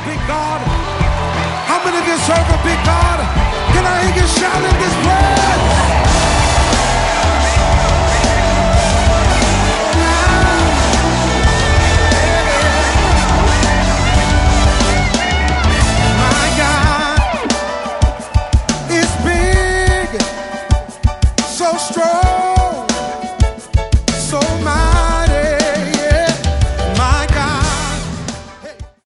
big God? How many of you serve a big God? Can I hear you shout in this place? My God is big, so strong.